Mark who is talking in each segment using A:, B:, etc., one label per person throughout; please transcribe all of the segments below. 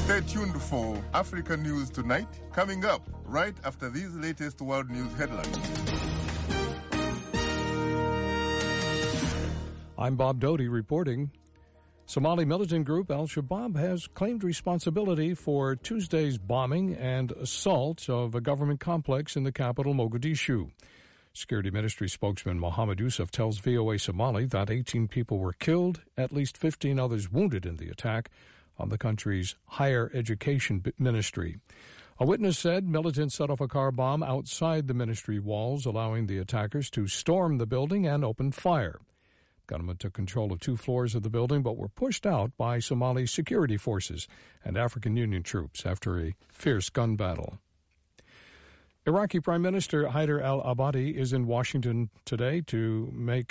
A: Stay tuned for Africa News Tonight, coming up right after these latest world news headlines.
B: I'm Bob Doty reporting. Somali militant group Al-Shabaab has claimed responsibility for Tuesday's bombing and assault of a government complex in the capital, Mogadishu. Security Ministry spokesman Mohammed Yusuf tells VOA Somali that 18 people were killed, at least 15 others wounded in the attack on the country's higher education ministry. A witness said militants set off a car bomb outside the ministry walls, allowing the attackers to storm the building and open fire. Gunmen took control of 2 floors of the building but were pushed out by Somali security forces and African Union troops after a fierce gun battle. Iraqi Prime Minister Haider al-Abadi is in Washington today to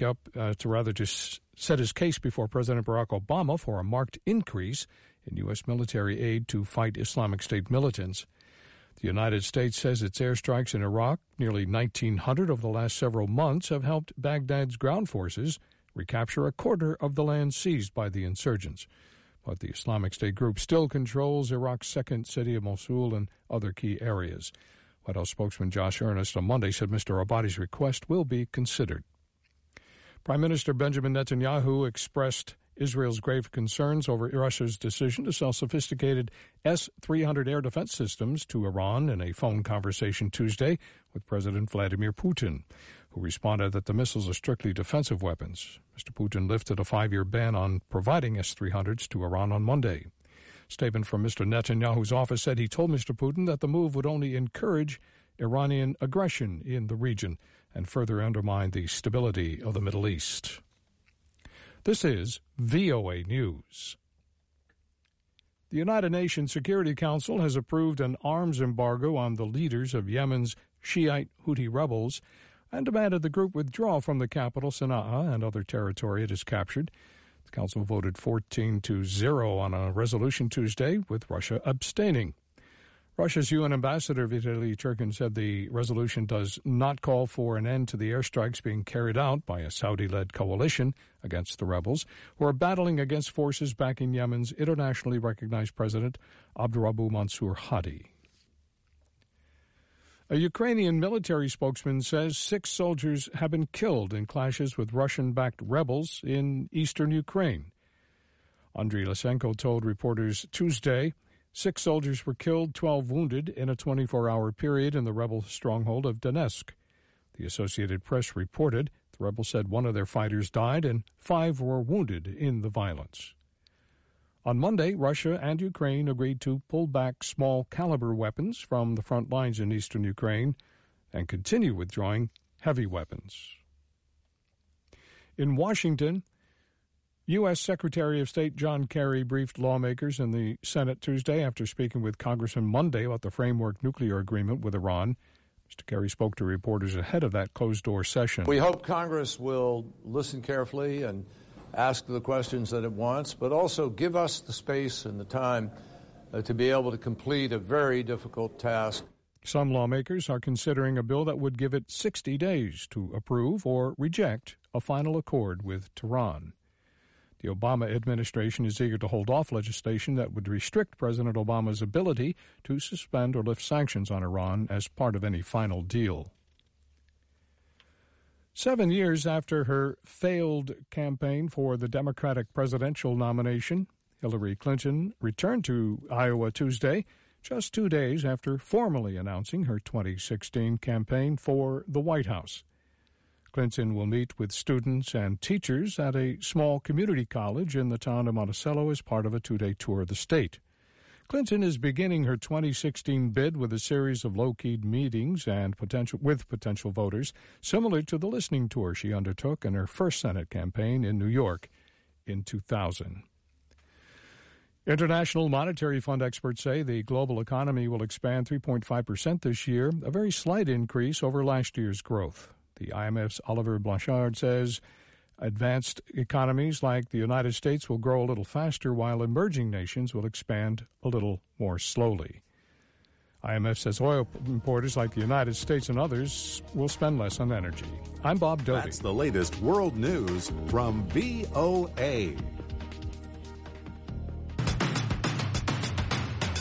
B: set his case before President Barack Obama for a marked increase in U.S. military aid to fight Islamic State militants. The United States says its airstrikes in Iraq, nearly 1,900 over the last several months, have helped Baghdad's ground forces recapture a quarter of the land seized by the insurgents. But the Islamic State group still controls Iraq's second city of Mosul and other key areas. White House spokesman Josh Earnest on Monday said Mr. Abadi's request will be considered. Prime Minister Benjamin Netanyahu expressed Israel's grave concerns over Russia's decision to sell sophisticated S-300 air defense systems to Iran in a phone conversation Tuesday with President Vladimir Putin, who responded that the missiles are strictly defensive weapons. Mr. Putin lifted a 5-year ban on providing S-300s to Iran on Monday. A statement from Mr. Netanyahu's office said he told Mr. Putin that the move would only encourage Iranian aggression in the region and further undermine the stability of the Middle East. This is VOA News. The United Nations Security Council has approved an arms embargo on the leaders of Yemen's Shiite Houthi rebels and demanded the group withdraw from the capital, Sana'a, and other territory it has captured. The Council voted 14-0 on a resolution Tuesday, with Russia abstaining. Russia's UN ambassador Vitaly Churkin said the resolution does not call for an end to the airstrikes being carried out by a Saudi-led coalition against the rebels, who are battling against forces backing Yemen's internationally recognized president Abdurabu Mansur Hadi. A Ukrainian military spokesman says 6 soldiers have been killed in clashes with Russian-backed rebels in eastern Ukraine. Andriy Lysenko told reporters Tuesday 6 soldiers were killed, 12 wounded in a 24-hour period in the rebel stronghold of Donetsk. The Associated Press reported the rebels said one of their fighters died and 5 were wounded in the violence. On Monday, Russia and Ukraine agreed to pull back small-caliber weapons from the front lines in eastern Ukraine and continue withdrawing heavy weapons. In Washington, U.S. Secretary of State John Kerry briefed lawmakers in the Senate Tuesday after speaking with Congressman Monday about the framework nuclear agreement with Iran. Mr. Kerry spoke to reporters ahead of that closed-door session.
C: We hope Congress will listen carefully and ask the questions that it wants, but also give us the space and the time to be able to complete a very difficult task.
B: Some lawmakers are considering a bill that would give it 60 days to approve or reject a final accord with Tehran. The Obama administration is eager to hold off legislation that would restrict President Obama's ability to suspend or lift sanctions on Iran as part of any final deal. 7 years after her failed campaign for the Democratic presidential nomination, Hillary Clinton returned to Iowa Tuesday, just 2 days after formally announcing her 2016 campaign for the White House. Clinton will meet with students and teachers at a small community college in the town of Monticello as part of a 2-day tour of the state. Clinton is beginning her 2016 bid with a series of low-key meetings with potential voters, similar to the listening tour she undertook in her first Senate campaign in New York in 2000. International Monetary Fund experts say the global economy will expand 3.5% this year, a very slight increase over last year's growth. The IMF's Oliver Blanchard says advanced economies like the United States will grow a little faster, while emerging nations will expand a little more slowly. IMF says oil importers like the United States and others will spend less on energy. I'm Bob Doty.
D: That's the latest world news from VOA.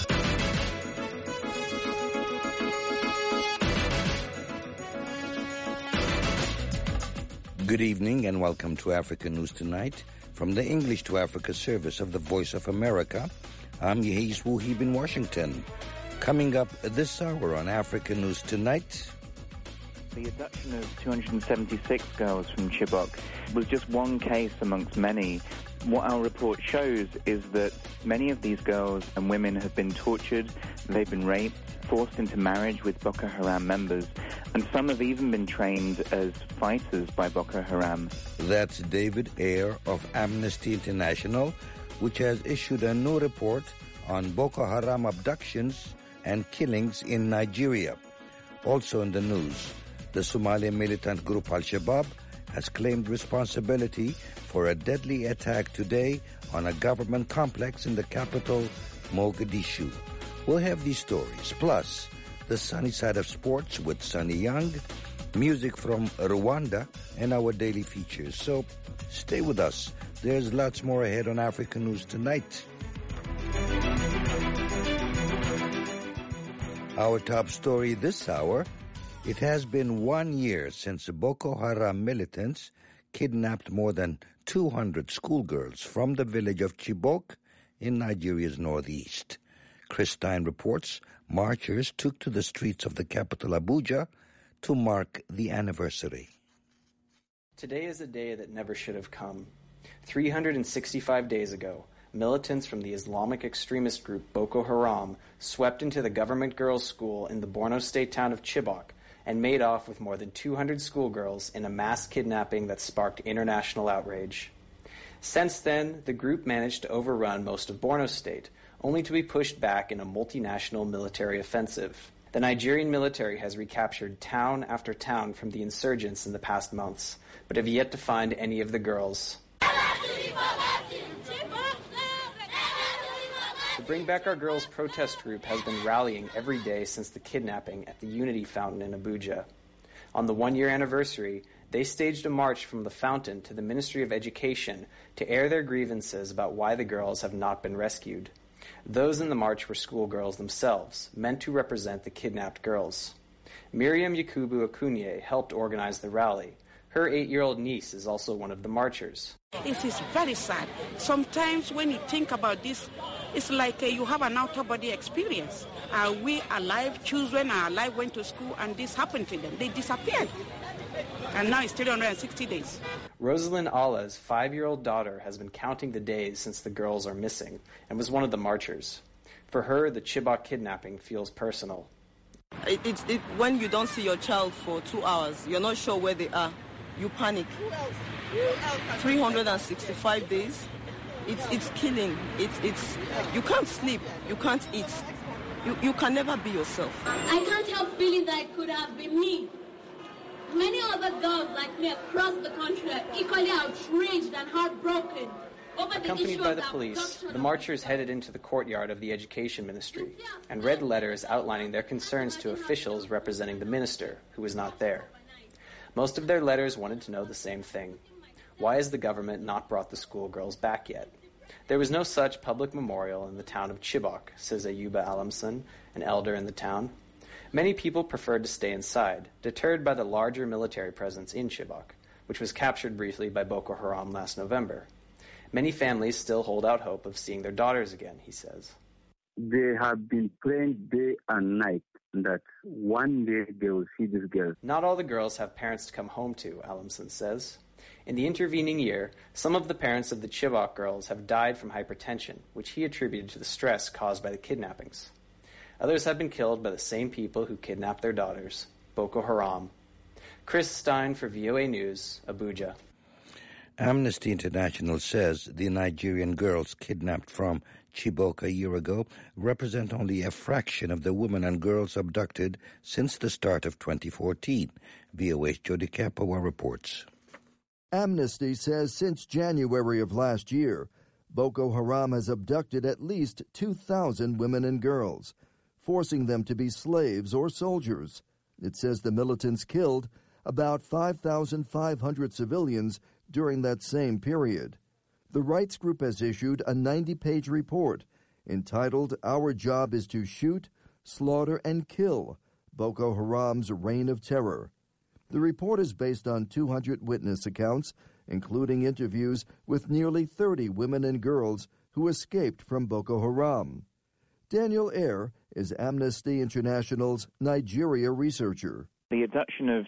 E: Good evening and welcome to Africa News Tonight. From the English to Africa service of the Voice of America, I'm Yehis Wuhib in Washington. Coming up this hour on Africa News Tonight.
F: The abduction of 276 girls from Chibok was just one case amongst many. What our report shows is that many of these girls and women have been tortured, they've been raped, forced into marriage with Boko Haram members, and some have even been trained as fighters by Boko Haram.
E: That's David Ayer of Amnesty International, which has issued a new report on Boko Haram abductions and killings in Nigeria. Also in the news, the Somali militant group Al-Shabaab has claimed responsibility for a deadly attack today on a government complex in the capital, Mogadishu. We'll have these stories, plus the sunny side of sports with Sunny Young, music from Rwanda, and our daily features. So stay with us. There's lots more ahead on Africa News Tonight. Our top story this hour: it has been 1 year since the Boko Haram militants kidnapped more than 200 schoolgirls from the village of Chibok in Nigeria's northeast. Chris Stein reports marchers took to the streets of the capital, Abuja, to mark the anniversary.
G: Today is a day that never should have come. 365 days ago, militants from the Islamic extremist group Boko Haram swept into the government girls' school in the Borno State town of Chibok and made off with more than 200 schoolgirls in a mass kidnapping that sparked international outrage. Since then, the group managed to overrun most of Borno State, only to be pushed back in a multinational military offensive. The Nigerian military has recaptured town after town from the insurgents in the past months, but have yet to find any of the girls. The Bring Back Our Girls protest group has been rallying every day since the kidnapping at the Unity Fountain in Abuja. On the one-year anniversary, they staged a march from the fountain to the Ministry of Education to air their grievances about why the girls have not been rescued. Those in the march were schoolgirls themselves, meant to represent the kidnapped girls. Miriam Yakubu Akunye helped organize the rally. Her 8-year-old niece is also one of the marchers.
H: It is very sad. Sometimes when you think about this, it's like you have an out-of-body experience. We alive, children are alive, went to school, and this happened to them. They disappeared. And now it's 360 days.
G: Rosalind Allah's 5-year-old daughter has been counting the days since the girls are missing and was one of the marchers. For her, the Chibok kidnapping feels personal.
I: When you don't see your child for 2 hours, you're not sure where they are. You panic. 365 days. It's killing. It's you can't sleep. You can't eat. You can never be yourself.
J: I can't help feeling that it could have been me. Many other girls like me across the country are equally outraged and heartbroken over the
G: Accompanied by the police, the marchers headed into the courtyard of the Education Ministry and read letters outlining their concerns to officials representing the minister, who was not there. Most of their letters wanted to know the same thing. Why has the government not brought the schoolgirls back yet? There was no such public memorial in the town of Chibok, says Ayuba Alamson, an elder in the town. Many people preferred to stay inside, deterred by the larger military presence in Chibok, which was captured briefly by Boko Haram last November. Many families still hold out hope of seeing their daughters again, he says.
K: They have been praying day and night that one day they will see these girls.
G: Not all the girls have parents to come home to, Alamson says. In the intervening year, some of the parents of the Chibok girls have died from hypertension, which he attributed to the stress caused by the kidnappings. Others have been killed by the same people who kidnapped their daughters, Boko Haram. Chris Stein for VOA News, Abuja.
E: Amnesty International says the Nigerian girls kidnapped from Chibok a year ago represent only a fraction of the women and girls abducted since the start of 2014. VOA's Jody Kapowa reports.
L: Amnesty says since January of last year, Boko Haram has abducted at least 2,000 women and girls, forcing them to be slaves or soldiers. It says the militants killed about 5,500 civilians during that same period. The rights group has issued a 90-page report entitled Our Job is to Shoot, Slaughter, and Kill Boko Haram's Reign of Terror. The report is based on 200 witness accounts, including interviews with nearly 30 women and girls who escaped from Boko Haram. Daniel Eyre is Amnesty International's Nigeria researcher.
F: The abduction of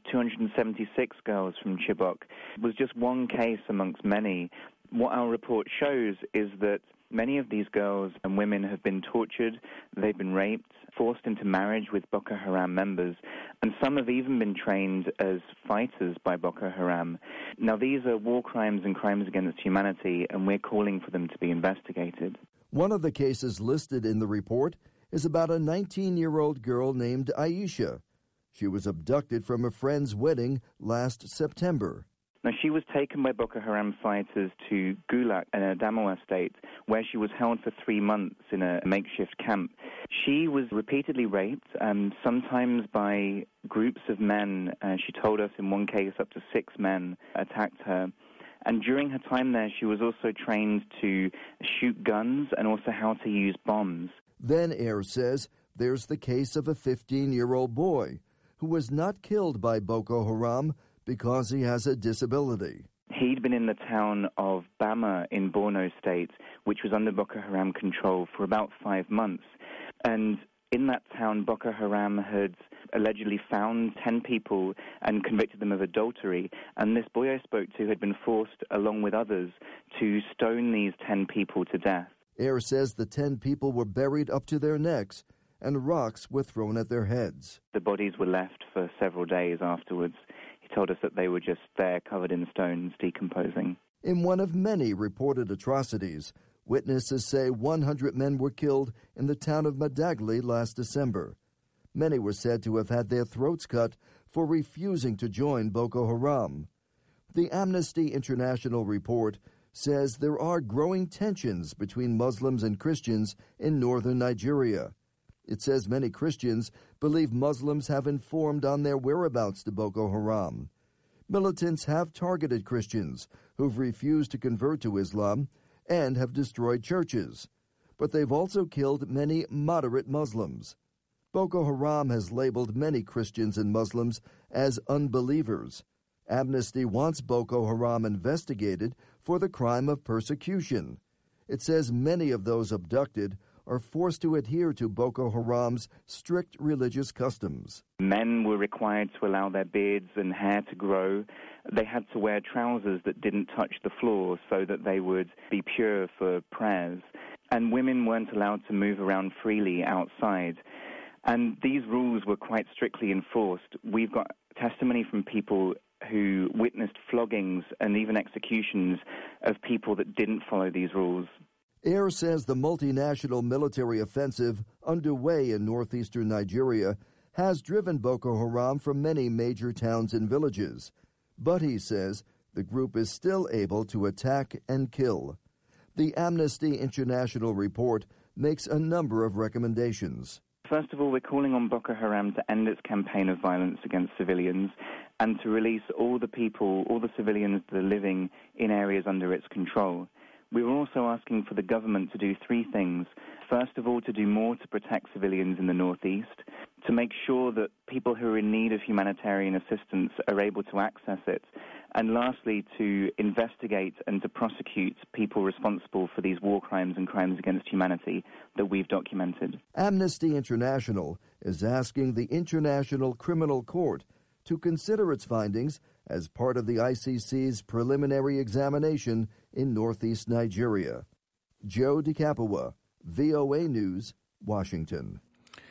F: 276 girls from Chibok was just one case amongst many. What our report shows is that many of these girls and women have been tortured, they've been raped, forced into marriage with Boko Haram members, and some have even been trained as fighters by Boko Haram. Now, these are war crimes and crimes against humanity, and we're calling for them to be investigated.
L: One of the cases listed in the report is about a 19-year-old girl named Aisha. She was abducted from a friend's wedding last September.
F: Now, she was taken by Boko Haram fighters to Gulak in Adamawa state, where she was held for 3 months in a makeshift camp. She was repeatedly raped, sometimes by groups of men. She told us in one case up to 6 men attacked her. And during her time there, she was also trained to shoot guns and also how to use bombs.
L: Then Eyre says there's the case of a 15-year-old boy who was not killed by Boko Haram because he has a disability.
F: He'd been in the town of Bama in Borno State, which was under Boko Haram control for about 5 months. And in that town, Boko Haram had allegedly found 10 people and convicted them of adultery. And this boy I spoke to had been forced, along with others, to stone these 10 people to death.
L: Eyre says the 10 people were buried up to their necks and rocks were thrown at their heads.
F: The bodies were left for several days afterwards. He told us that they were just there, covered in stones, decomposing.
L: In one of many reported atrocities, witnesses say 100 men were killed in the town of Madagli last December. Many were said to have had their throats cut for refusing to join Boko Haram. The Amnesty International report says there are growing tensions between Muslims and Christians in northern Nigeria. It says many Christians believe Muslims have informed on their whereabouts to Boko Haram. Militants have targeted Christians who've refused to convert to Islam and have destroyed churches. But they've also killed many moderate Muslims. Boko Haram has labeled many Christians and Muslims as unbelievers. Amnesty wants Boko Haram investigated for the crime of persecution. It says many of those abducted are forced to adhere to Boko Haram's strict religious customs.
F: Men were required to allow their beards and hair to grow. They had to wear trousers that didn't touch the floor so that they would be pure for prayers. And women weren't allowed to move around freely outside. And these rules were quite strictly enforced. We've got testimony from people who witnessed floggings and even executions of people that didn't follow these rules.
L: Eyre says the multinational military offensive underway in northeastern Nigeria has driven Boko Haram from many major towns and villages. But he says the group is still able to attack and kill. The Amnesty International report makes a number of recommendations.
F: First of all, we're calling on Boko Haram to end its campaign of violence against civilians and to release all the civilians that are living in areas under its control. We're also asking for the government to do 3 things. First of all, to do more to protect civilians in the northeast, to make sure that people who are in need of humanitarian assistance are able to access it, and lastly, to investigate and to prosecute people responsible for these war crimes and crimes against humanity that we've documented.
L: Amnesty International is asking the International Criminal Court to consider its findings as part of the ICC's preliminary examination in northeast Nigeria. Joe DeCapua, VOA News, Washington.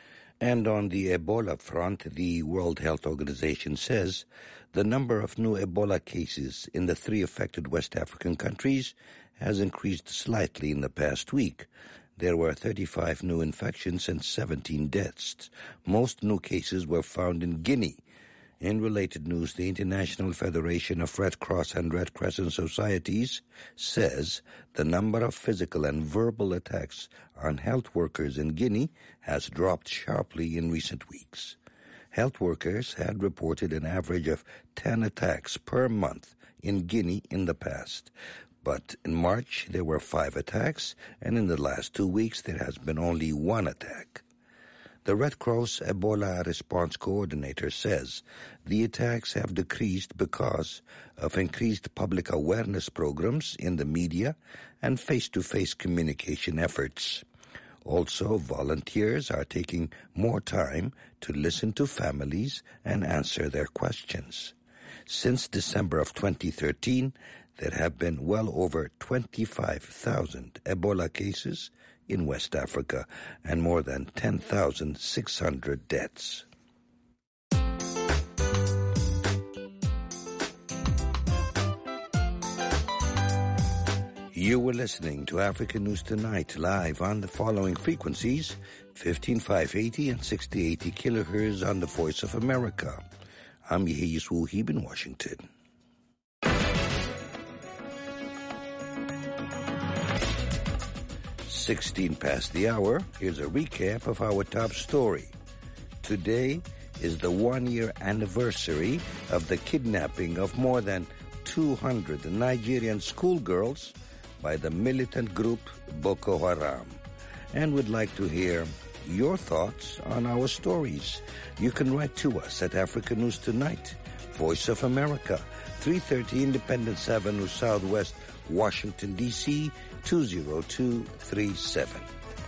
E: And on the Ebola front, the World Health Organization says the number of new Ebola cases in the 3 affected West African countries has increased slightly in the past week. There were 35 new infections and 17 deaths. Most new cases were found in Guinea. In related news, the International Federation of Red Cross and Red Crescent Societies says the number of physical and verbal attacks on health workers in Guinea has dropped sharply in recent weeks. Health workers had reported an average of 10 attacks per month in Guinea in the past. But in March, there were 5 attacks, and in the last 2 weeks, there has been only 1 attack. The Red Cross Ebola Response Coordinator says the attacks have decreased because of increased public awareness programs in the media and face-to-face communication efforts. Also, volunteers are taking more time to listen to families and answer their questions. Since December of 2013, there have been well over 25,000 Ebola cases in West Africa and more than 10,600 deaths. You were listening to African News Tonight live on the following frequencies: 15580 and 6080 kilohertz on the Voice of America. I'm Yehiyas Wuhib in Washington. 16 past the hour, here's a recap of our top story. Today is the one-year anniversary of the kidnapping of more than 200 Nigerian schoolgirls by the militant group Boko Haram. And we'd like to hear your thoughts on our stories. You can write to us at Africa News Tonight, Voice of America, 330 Independence Avenue Southwest, Washington, D.C., 20237.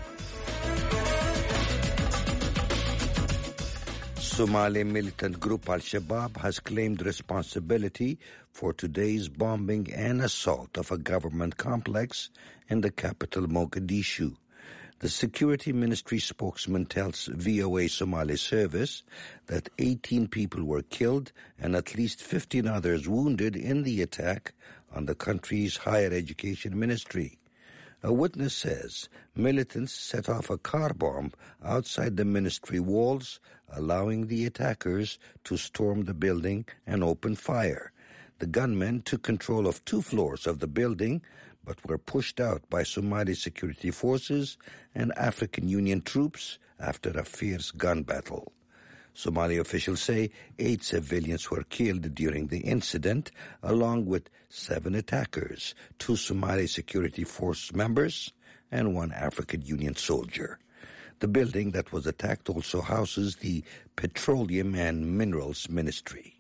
E: Somali militant group Al-Shabaab has claimed responsibility for today's bombing and assault of a government complex in the capital Mogadishu. The Security Ministry spokesman tells VOA Somali Service that 18 people were killed and at least 15 others wounded in the attack on the country's higher education ministry. A witness says militants set off a car bomb outside the ministry walls, allowing the attackers to storm the building and open fire. The gunmen took control of 2 floors of the building, but were pushed out by Somali security forces and African Union troops after a fierce gun battle. Somali officials say 8 civilians were killed during the incident, along with 7 attackers, 2 Somali security force members, and 1 African Union soldier. The building that was attacked also houses the Petroleum and Minerals Ministry.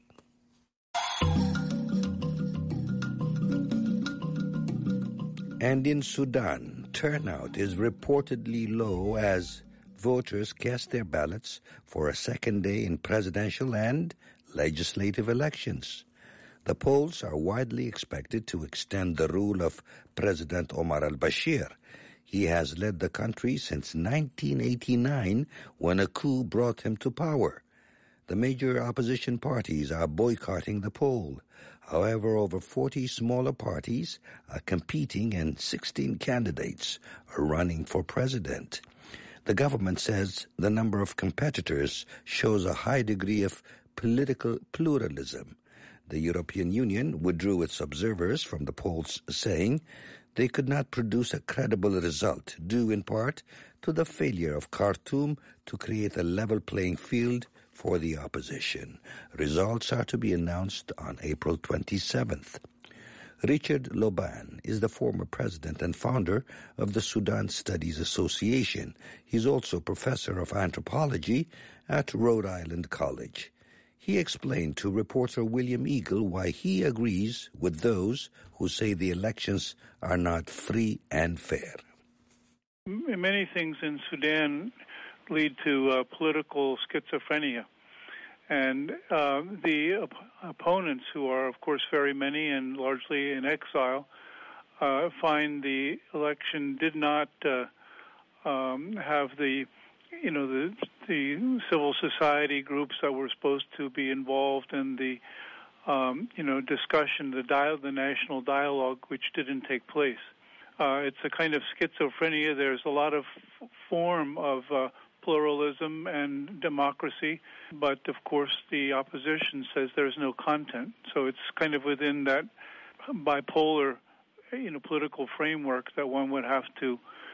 E: And in Sudan, turnout is reportedly low as voters cast their ballots for a second day in presidential and legislative elections. The polls are widely expected to extend the rule of President Omar al-Bashir. He has led the country since 1989, when a coup brought him to power. The major opposition parties are boycotting the poll. However, over 40 smaller parties are competing and 16 candidates are running for president. The government says the number of competitors shows a high degree of political pluralism. The European Union withdrew its observers from the polls, saying they could not produce a credible result, due in part to the failure of Khartoum to create a level playing field for the opposition. Results are to be announced on April 27th. Richard Loban is the former president and founder of the Sudan Studies Association. He's also professor of anthropology at Rhode Island College. He explained to reporter William Eagle why he agrees with those who say the elections are not free and fair.
M: Many things in Sudan lead to political schizophrenia. And the opponents, who are, of course, very many and largely in exile, find the election did not have the civil society groups that were supposed to be involved in the, discussion, the national dialogue, which didn't take place. It's a kind of schizophrenia. There's a lot of form of pluralism and democracy, but of course the opposition says there's no content. So it's kind of within that bipolar, political framework that one would have to,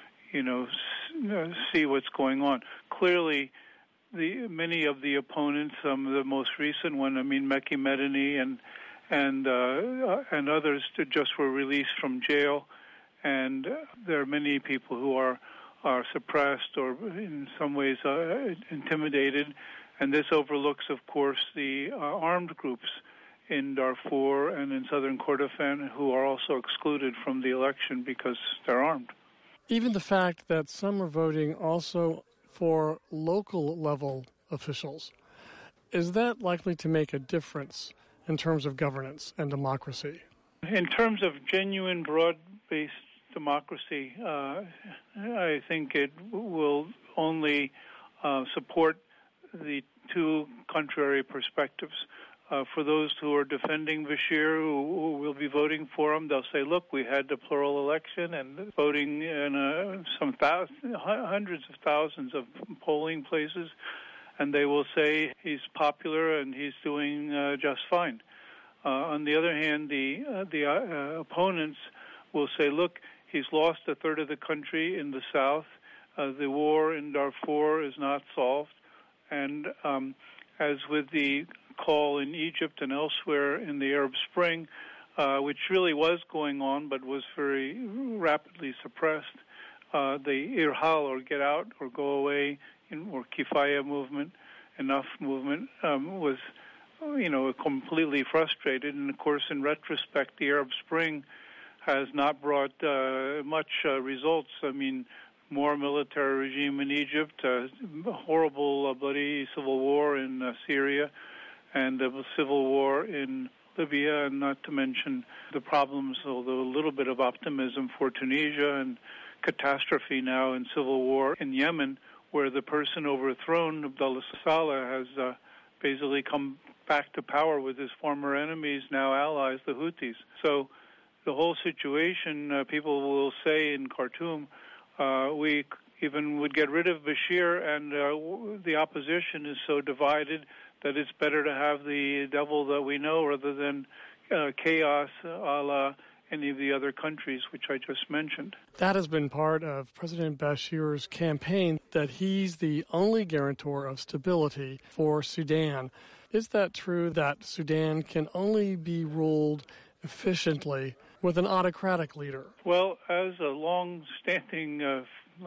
M: see what's going on. Clearly, many of the opponents, some of the most recent one, Meki Medini and others just were released from jail, and there are many people who are are suppressed or in some ways intimidated. And this overlooks, of course, the armed groups in Darfur and in southern Kordofan who are also excluded from the election because they're armed.
N: Even the fact that some are voting also for local level officials, is that likely to make a difference in terms of governance and democracy?
M: In terms of genuine broad-based democracy, I think it will only support the two contrary perspectives. For those who are defending Bashir, who will be voting for him, they'll say, look, we had the plural election and voting in hundreds of thousands of polling places, and they will say he's popular and he's doing just fine. On the other hand, the opponents will say, look, he's lost a third of the country in the south. The war in Darfur is not solved. And as with the call in Egypt and elsewhere in the Arab Spring, which really was going on but was very rapidly suppressed, the Irhal, or get out or go away, or Kifaya movement, enough movement, was completely frustrated. And of course, in retrospect, the Arab Spring has not brought much results. I mean, more military regime in Egypt, horrible, bloody civil war in Syria, and a civil war in Libya, and not to mention the problems, although a little bit of optimism for Tunisia, and catastrophe now in civil war in Yemen, where the person overthrown, Abdullah Saleh, has basically come back to power with his former enemies, now allies, the Houthis. So the whole situation, people will say in Khartoum, we even would get rid of Bashir, and the opposition is so divided that it's better to have the devil that we know rather than chaos a la any of the other countries which I just mentioned.
N: That has been part of President Bashir's campaign, that he's the only guarantor of stability for Sudan. Is that true, that Sudan can only be ruled efficiently with an autocratic leader?
M: Well, as a long-standing,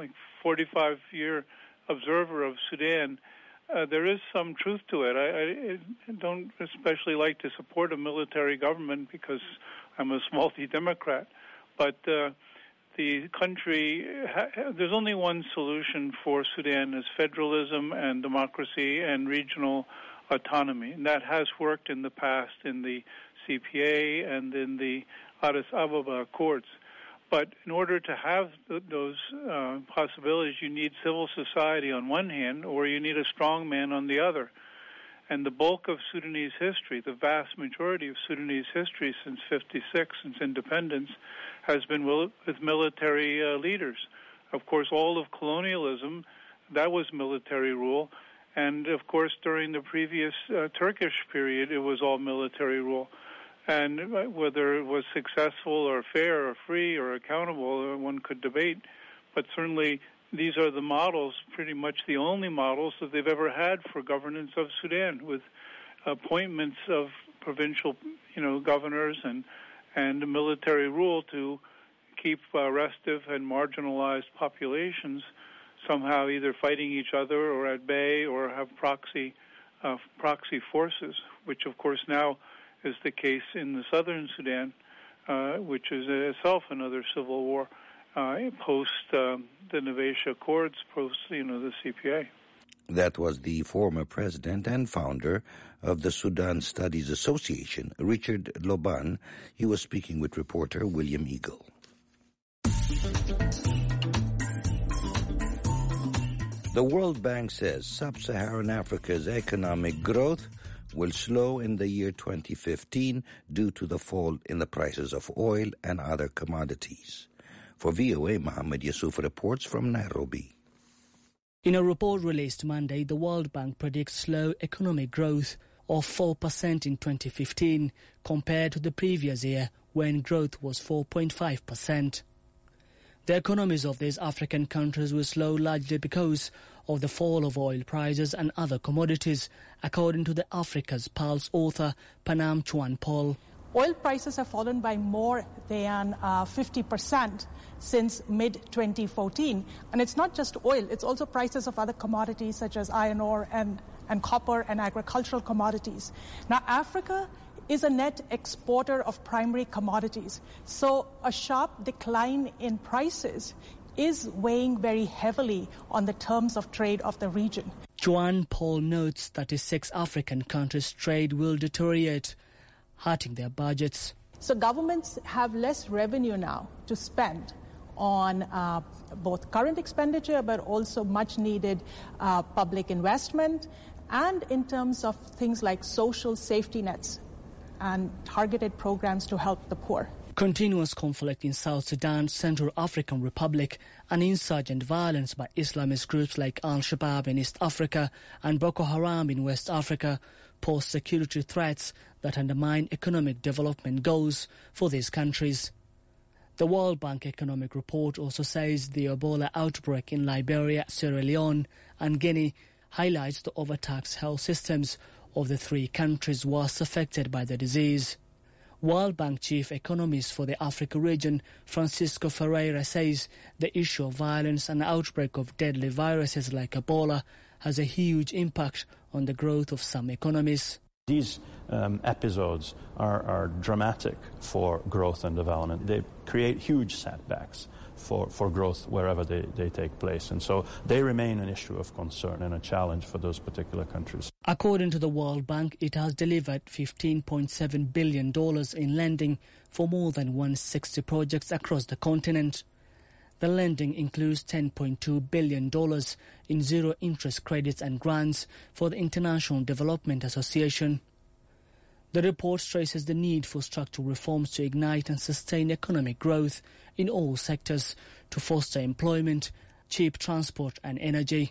M: 45-year observer of Sudan, there is some truth to it. I don't especially like to support a military government because I'm a small D Democrat, but the country, there's only one solution for Sudan, is federalism and democracy and regional autonomy. And that has worked in the past in the CPA and in the Addis Ababa Accords. But in order to have those possibilities, you need civil society on one hand, or you need a strong man on the other. And the bulk of Sudanese history, the vast majority of Sudanese history since 56, since independence, has been with military leaders. Of course, all of colonialism, that was military rule. And, of course, during the previous Turkish period, it was all military rule. And whether it was successful or fair or free or accountable, one could debate. But certainly these are the models, pretty much the only models that they've ever had for governance of Sudan, with appointments of provincial, governors and military rule to keep restive and marginalized populations somehow either fighting each other or at bay, or have proxy forces, which of course now is the case in the southern Sudan, which is itself another civil war post the Nevetia Accords, post the CPA.
E: That was the former president and founder of the Sudan Studies Association, Richard Loban. He was speaking with reporter William Eagle. The World Bank says sub-Saharan Africa's economic growth will slow in the year 2015 due to the fall in the prices of oil and other commodities. For VOA, Mohammed Yusuf reports from Nairobi.
O: In a report released Monday, the World Bank predicts slow economic growth of 4% in 2015 compared to the previous year, when growth was 4.5%. The economies of these African countries will slow largely because of the fall of oil prices and other commodities, according to the Africa's Pulse author Panam Chuan Paul.
P: Oil prices have fallen by more than 50% since mid-2014. And it's not just oil, it's also prices of other commodities such as iron ore and copper and agricultural commodities. Now, Africa is a net exporter of primary commodities. So a sharp decline in prices is weighing very heavily on the terms of trade of the region.
O: Joan Paul notes that 36 African countries' trade will deteriorate, hurting their budgets.
P: So governments have less revenue now to spend on both current expenditure but also much needed public investment, and in terms of things like social safety nets and targeted programs to help the poor.
O: Continuous conflict in South Sudan, Central African Republic, and insurgent violence by Islamist groups like Al-Shabaab in East Africa and Boko Haram in West Africa pose security threats that undermine economic development goals for these countries. The World Bank Economic Report also says the Ebola outbreak in Liberia, Sierra Leone, and Guinea highlights the overtaxed health systems of the three countries worst affected by the disease. World Bank chief economist for the Africa region, Francisco Ferreira, says the issue of violence and outbreak of deadly viruses like Ebola has a huge impact on the growth of some economies.
Q: These episodes are dramatic for growth and development. They create huge setbacks for growth wherever they take place. And so they remain an issue of concern and a challenge for those particular countries.
O: According to the World Bank, it has delivered $15.7 billion in lending for more than 160 projects across the continent. The lending includes $10.2 billion in zero-interest credits and grants for the International Development Association. The report stresses the need for structural reforms to ignite and sustain economic growth in all sectors to foster employment, cheap transport and energy.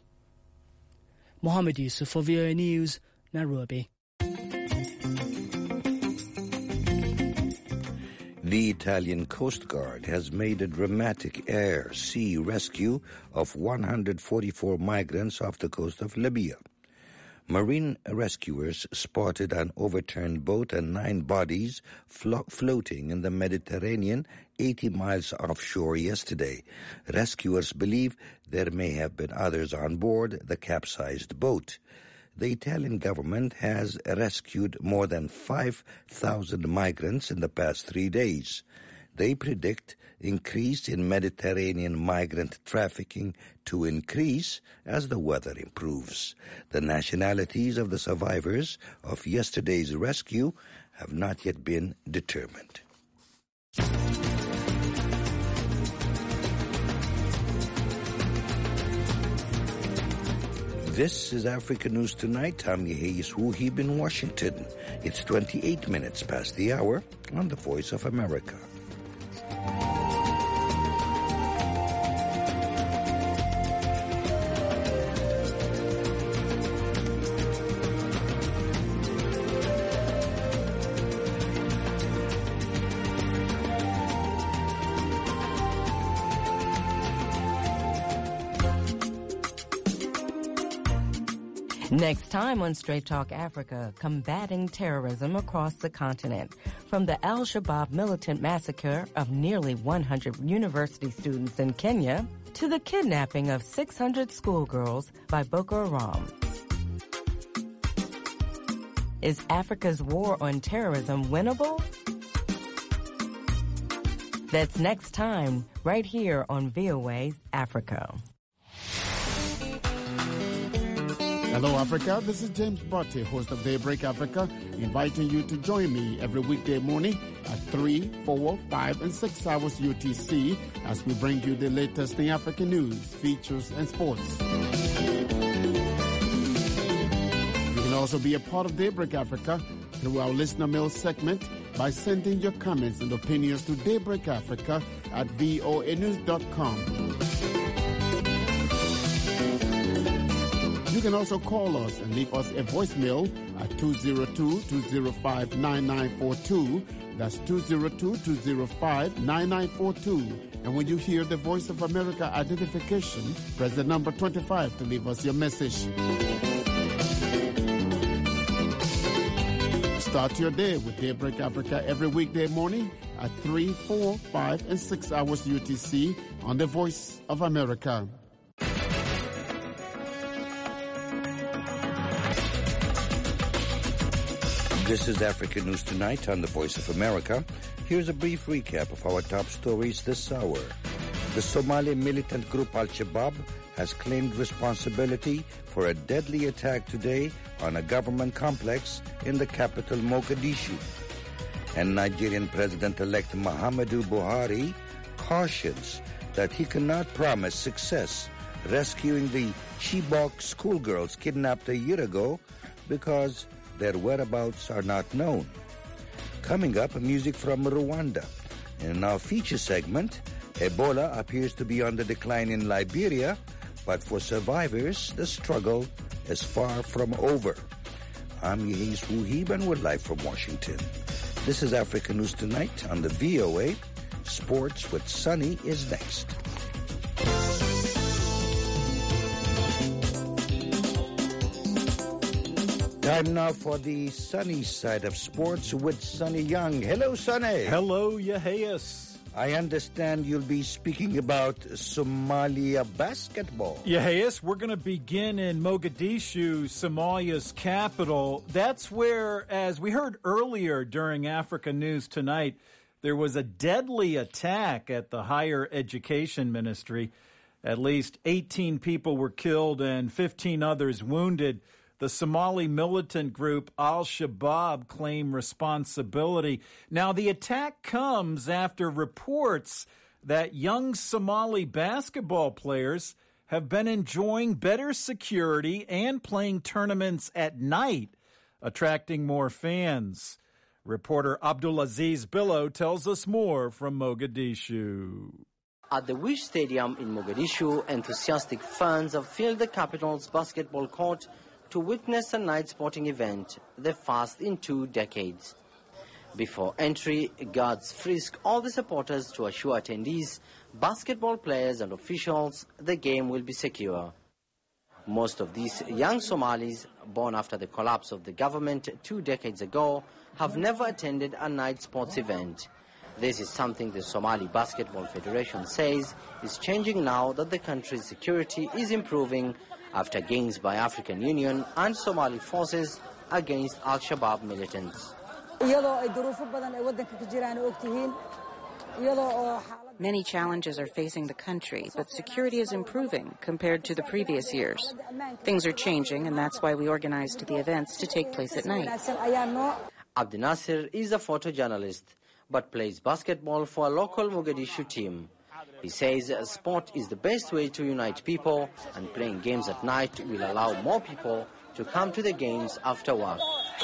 O: Mohammed Yusuf for VOA News, Nairobi.
E: The Italian Coast Guard has made a dramatic air-sea rescue of 144 migrants off the coast of Libya. Marine rescuers spotted an overturned boat and 9 bodies floating in the Mediterranean 80 miles offshore yesterday. Rescuers believe there may have been others on board the capsized boat. The Italian government has rescued more than 5,000 migrants in the past 3 days. They predict increase in Mediterranean migrant trafficking to increase as the weather improves. The nationalities of the survivors of yesterday's rescue have not yet been determined. This is Africa News Tonight. I'm Yehis Wuhib in Washington. It's 28 minutes past the hour on the Voice of America.
R: Next time on Straight Talk Africa, combating terrorism across the continent. From the Al-Shabaab militant massacre of nearly 100 university students in Kenya to the kidnapping of 600 schoolgirls by Boko Haram. Is Africa's war on terrorism winnable? That's next time, right here on VOA Africa.
S: Hello, Africa. This is James Botte, host of Daybreak Africa, inviting you to join me every weekday morning at 3, 4, 5, and 6 hours UTC as we bring you the latest in African news, features, and sports. You can also be a part of Daybreak Africa through our listener mail segment by sending your comments and opinions to Daybreak Africa at voanews.com. You can also call us and leave us a voicemail at 202-205-9942. That's 202-205-9942. And when you hear the Voice of America identification, press the number 25 to leave us your message. Start your day with Daybreak Africa every weekday morning at 3, 4, 5, and 6 hours UTC on the Voice of America.
E: This is Africa News Tonight on the Voice of America. Here's a brief recap of our top stories this hour. The Somali militant group Al-Shabaab has claimed responsibility for a deadly attack today on a government complex in the capital Mogadishu. And Nigerian President-elect Muhammadu Buhari cautions that he cannot promise success rescuing the Chibok schoolgirls kidnapped a year ago because their whereabouts are not known. Coming up, music from Rwanda. In our feature segment, Ebola appears to be on the decline in Liberia, but for survivors, the struggle is far from over. I'm Yehis Wuhib, and we're live from Washington. This is Africa News Tonight on the VOA. Sports with Sunny is next. Time now for the sunny side of sports with Sonny Young. Hello, Sonny.
T: Hello, Yehis.
E: I understand you'll be speaking about Somalia basketball.
T: Yehis, we're going to begin in Mogadishu, Somalia's capital. That's where, as we heard earlier during Africa News Tonight, there was a deadly attack at the higher education ministry. At least 18 people were killed and 15 others wounded. The Somali militant group Al-Shabaab claimed responsibility. Now, the attack comes after reports that young Somali basketball players have been enjoying better security and playing tournaments at night, attracting more fans. Reporter Abdulaziz Billo tells us more from Mogadishu.
U: At the Wish Stadium in Mogadishu, enthusiastic fans have filled the capital's basketball court to witness a night sporting event, the first in 2 decades. Before entry, guards frisk all the supporters to assure attendees, basketball players and officials the game will be secure. Most of these young Somalis, born after the collapse of the government 2 decades ago, have never attended a night sports event. This is something the Somali Basketball Federation says is changing now that the country's security is improving after gains by African Union and Somali forces against Al-Shabaab militants.
V: Many challenges are facing the country, but security is improving compared to the previous years. Things are changing, and that's why we organized the events to take place at night.
U: Abdi Nasser is a photojournalist, but plays basketball for a local Mogadishu team. He says sport is the best way to unite people, and playing games at night will allow more people to come to the games after work.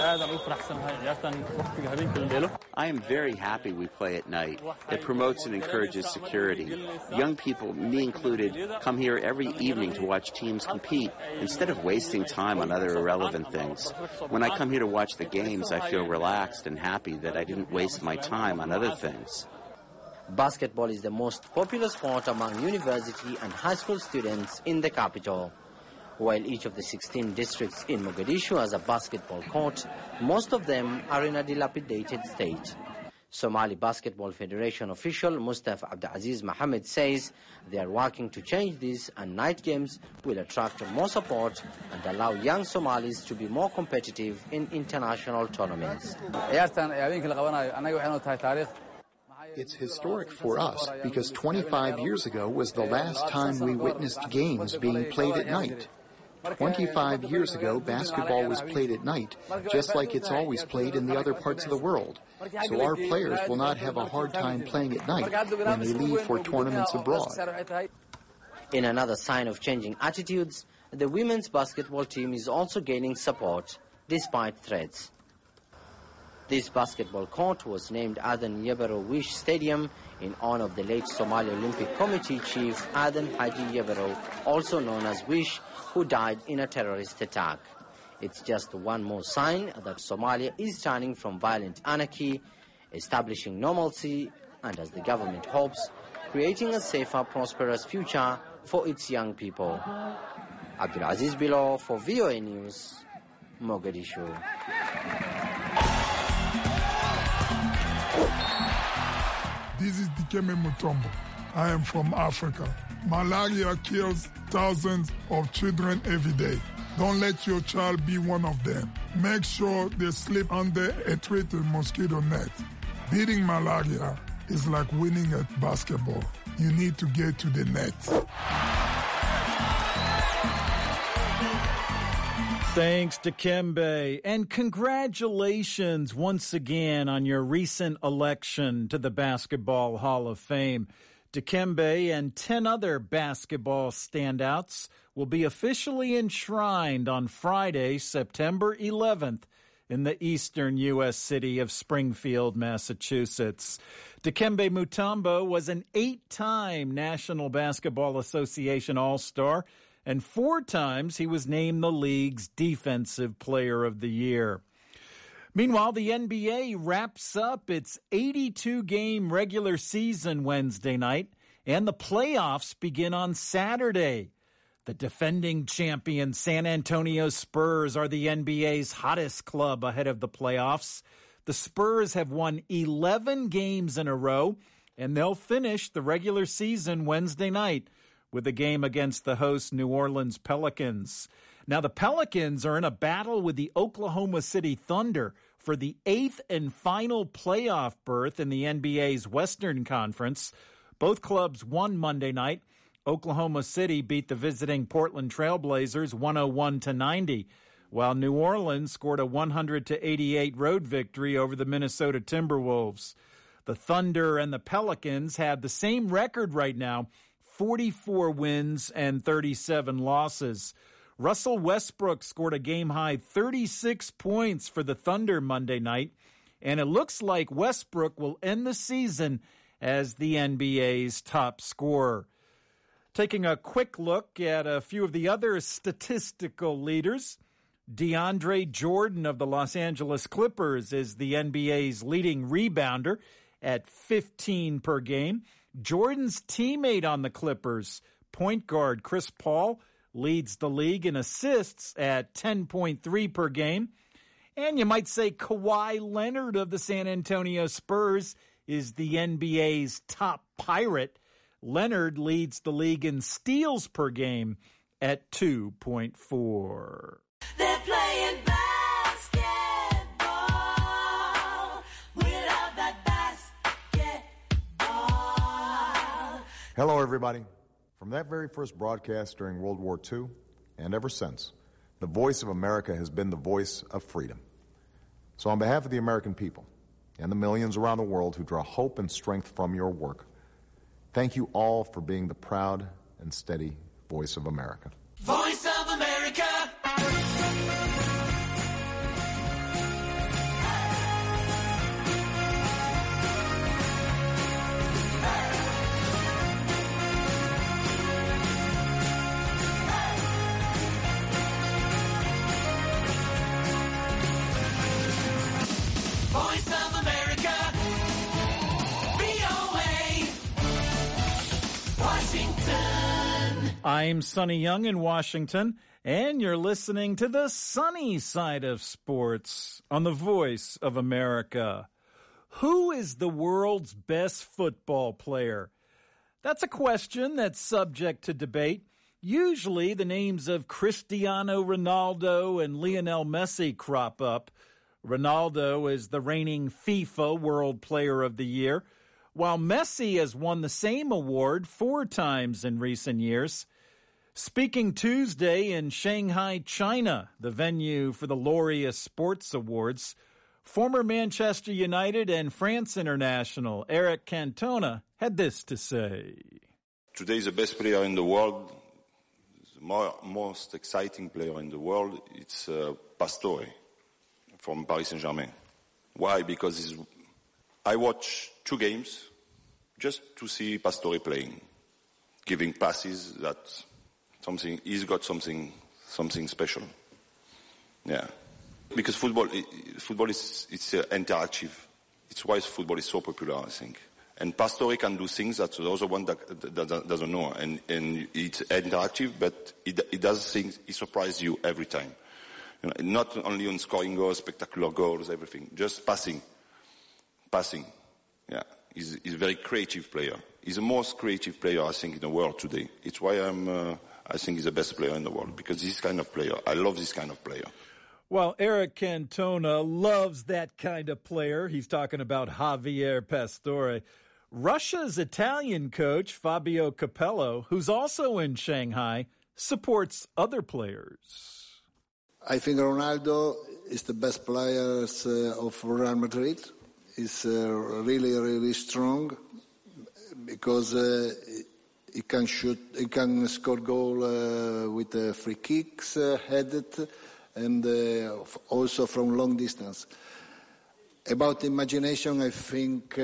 W: I am very happy we play at night. It promotes and encourages security. Young people, me included, come here every evening to watch teams compete instead of wasting time on other irrelevant things. When I come here to watch the games, I feel relaxed and happy that I didn't waste my time on other things.
U: Basketball is the most popular sport among university and high school students in the capital. While each of the 16 districts in Mogadishu has a basketball court, most of them are in a dilapidated state. Somali Basketball Federation official Mustafa Abdulaziz Mohammed says they are working to change this, and night games will attract more support and allow young Somalis to be more competitive in international tournaments.
X: It's historic for us because 25 years ago was the last time we witnessed games being played at night. 25 years ago, basketball was played at night, just like it's always played in the other parts of the world. So our players will not have a hard time playing at night when they leave for tournaments abroad.
U: In another sign of changing attitudes, the women's basketball team is also gaining support, despite threats. This basketball court was named Aden Yebero Wish Stadium in honor of the late Somali Olympic Committee chief Aden Haji Yebero, also known as Wish, who died in a terrorist attack. It's just one more sign that Somalia is turning from violent anarchy, establishing normalcy, and, as the government hopes, creating a safer, prosperous future for its young people. Abdulaziz Billo for VOA News, Mogadishu.
A: This is Dikembe Mutombo. I am from Africa. Malaria kills thousands of children every day. Don't let your child be one of them. Make sure they sleep under a treated mosquito net. Beating malaria is like winning at basketball. You need to get to the net.
T: Thanks, Dikembe, and congratulations once again on your recent election to the Basketball Hall of Fame. Dikembe and 10 other basketball standouts will be officially enshrined on Friday, September 11th, in the eastern U.S. city of Springfield, Massachusetts. Dikembe Mutombo was an 8-time National Basketball Association All-Star, and 4 times he was named the league's Defensive Player of the Year. Meanwhile, the NBA wraps up its 82-game regular season Wednesday night, and the playoffs begin on Saturday. The defending champion San Antonio Spurs are the NBA's hottest club ahead of the playoffs. The Spurs have won 11 games in a row, and they'll finish the regular season Wednesday night with a game against the host New Orleans Pelicans. Now, the Pelicans are in a battle with the Oklahoma City Thunder for the 8th and final playoff berth in the NBA's Western Conference. Both clubs won Monday night. Oklahoma City beat the visiting Portland Trail Blazers 101-90, while New Orleans scored a 100-88 road victory over the Minnesota Timberwolves. The Thunder and the Pelicans have the same record right now, 44 wins and 37 losses. Russell Westbrook scored a game-high 36 points for the Thunder Monday night, and it looks like Westbrook will end the season as the NBA's top scorer. Taking a quick look at a few of the other statistical leaders, DeAndre Jordan of the Los Angeles Clippers is the NBA's leading rebounder at 15 per game. Jordan's teammate on the Clippers, point guard Chris Paul, leads the league in assists at 10.3 per game. And you might say Kawhi Leonard of the San Antonio Spurs is the NBA's top Pirate. Leonard leads the league in steals per game at 2.4.
B: They're playing basketball without that basketball.
C: Hello, everybody. From that very first broadcast during World War II, and ever since, the voice of America has been the voice of freedom. So on behalf of the American people and the millions around the world who draw hope and strength from your work, thank you all for being the proud and steady voice of America.
B: Voice of America. Voice of America. VOA. Washington.
T: I'm Sonny Young in Washington, and you're listening to the sunny side of sports on the Voice of America. Who is the world's best football player? That's a question that's subject to debate. Usually the names of Cristiano Ronaldo and Lionel Messi crop up. Ronaldo is the reigning FIFA World Player of the Year, while Messi has won the same award 4 times in recent years. Speaking Tuesday in Shanghai, China, the venue for the Laureus Sports Awards, former Manchester United and France international Eric Cantona had this to say.
D: Today, the best player in the world, the most exciting player in the world, it's Pastore from Paris Saint-Germain. Why? Because I watch 2 games just to see Pastore playing, giving passes that he's got something special. Yeah. Because football is interactive. It's why football is so popular, I think. And Pastore can do things that the other one that doesn't know. And it's interactive, but it does things, it surprises you every time. You know, not only on scoring goals, spectacular goals, everything. Just passing. Yeah, he's a very creative player. He's the most creative player, I think, in the world today. It's why I think he's the best player in the world, because he's this kind of player. I love this kind of player.
T: Well, Eric Cantona loves that kind of player. He's talking about Javier Pastore. Russia's Italian coach, Fabio Capello, who's also in Shanghai, supports other players.
H: I think Ronaldo is the best player of Real Madrid. He's really, really strong because he can shoot, he can score goal with free kicks, headed, and also from long distance. About imagination, I think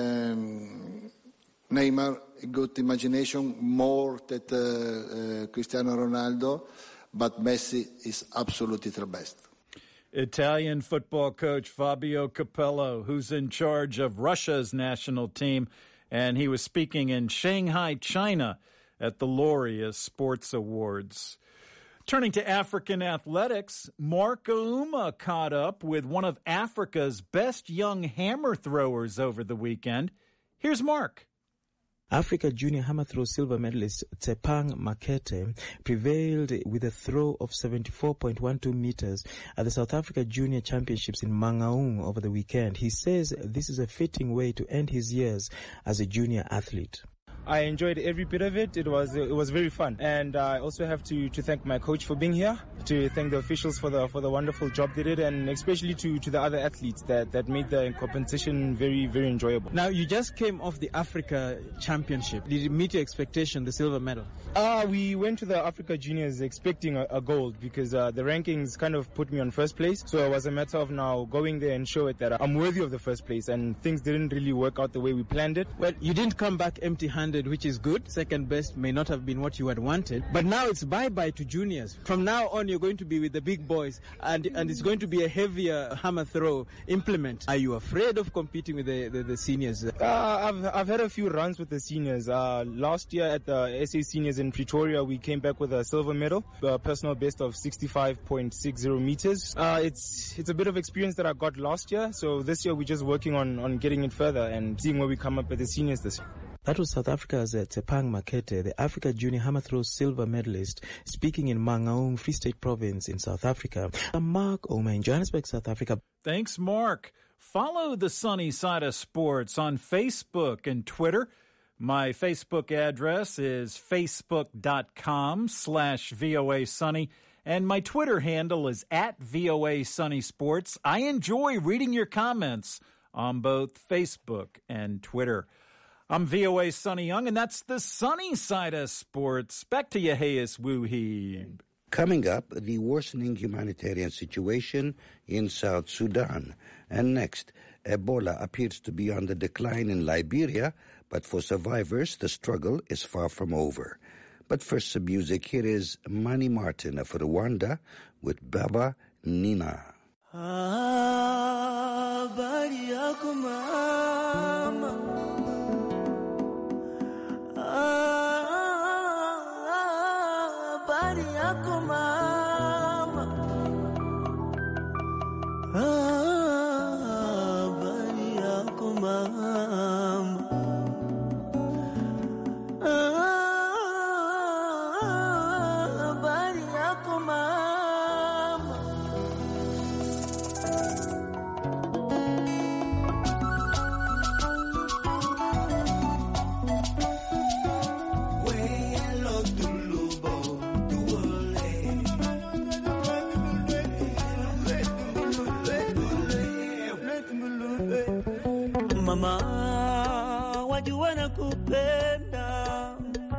H: Neymar, a good imagination, more than Cristiano Ronaldo, but Messi is absolutely the best.
T: Italian football coach Fabio Capello, who's in charge of Russia's national team, and he was speaking in Shanghai, China, at the Laureus Sports Awards. Turning to African athletics, Mark Ouma caught up with one of Africa's best young hammer throwers over the weekend. Here's Mark.
I: Africa Junior Hammer Throw silver medalist Tsepang Makete prevailed with a throw of 74.12 meters at the South Africa Junior Championships in Mangaung over the weekend. He says this is a fitting way to end his years as a junior athlete.
J: I enjoyed every bit of it. It was very fun, and I also have to thank my coach for being here, to thank the officials for the wonderful job they did, and especially to the other athletes that made the competition very, very enjoyable.
I: Now, you just came off the Africa Championship. Did it meet your expectation, the silver medal?
J: We went to the Africa Juniors expecting a gold because the rankings kind of put me on first place. So it was a matter of now going there and show it that I'm worthy of the first place, and things didn't really work out the way we planned it.
I: Well, you didn't come back empty-handed, which is good. Second best may not have been what you had wanted, but now it's bye-bye to juniors. From now on, you're going to be with the big boys, and it's going to be a heavier hammer throw implement. Are you afraid of competing with the seniors?
J: I've had a few runs with the seniors. Last year at the SA Seniors in Pretoria, we came back with a silver medal, a personal best of 65.60 meters. It's a bit of experience that I got last year, so this year we're just working on getting it further and seeing where we come up at the seniors this year.
I: That was South Africa's Tsepang Makete, the Africa Junior Hammer Throw silver medalist, speaking in Mangaung, Free State Province in South Africa. I'm Mark Ouma in Johannesburg, South Africa.
T: Thanks, Mark. Follow the Sunny Side of Sports on Facebook and Twitter. My Facebook address is facebook.com/VOA Sunny, and my Twitter handle is @VOA Sunny Sports. I enjoy reading your comments on both Facebook and Twitter. I'm VOA Sonny Young, and that's the Sunny Side of Sports. Back to Yehias Wuhib.
E: Coming up, the worsening humanitarian situation in South Sudan. And next, Ebola appears to be on the decline in Liberia, but for survivors, the struggle is far from over. But first, some music. Here is Manny Martin of Rwanda with Baba Nina.
K: Mama, wajua nakupenda,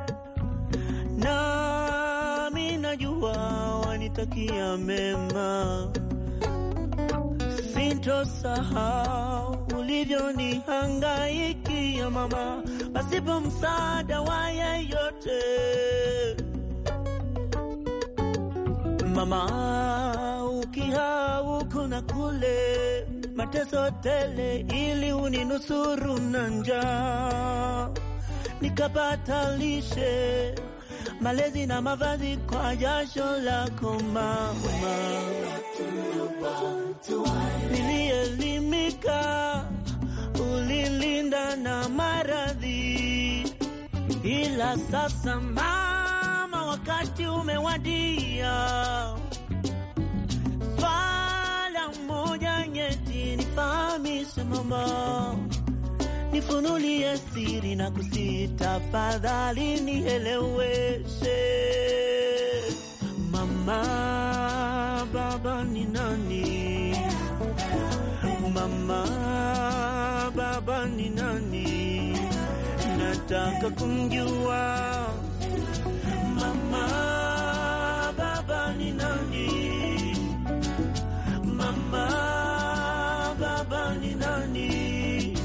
K: nami najua wanitakia mema. Sintosahau ulivyonihangaikia mama, pasipo msaada wa yeyote. Mama, ukihauku na kule mateso tele ili uninusuru na njaa, nikapata lishe, malezi na mavazi kwa jasho lako mama. Nilielimika, ulilinda na maradhi, ila sasa mama, wakati umewadia. Swala moja nyeti nifahamishe mama, nifunulie siri na kusita, fadhali nieleweshe. Mama, baba ni nani? Mama, baba ni nani? Nataka kumjua. Mama, baba ni nani? Mama, baba ni nani?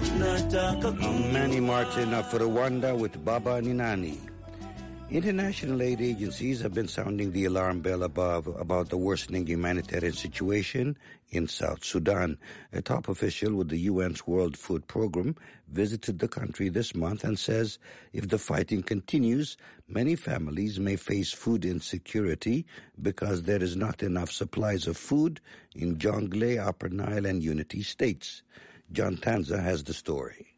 K: Nataka kumjua.
E: Manny Martin for Rwanda with Baba Ninani. International aid agencies have been sounding the alarm bell about the worsening humanitarian situation in South Sudan. A top official with the UN's World Food Program visited the country this month and says if the fighting continues, many families may face food insecurity because there is not enough supplies of food in Jonglei, Upper Nile, and Unity states. John Tanza has the story.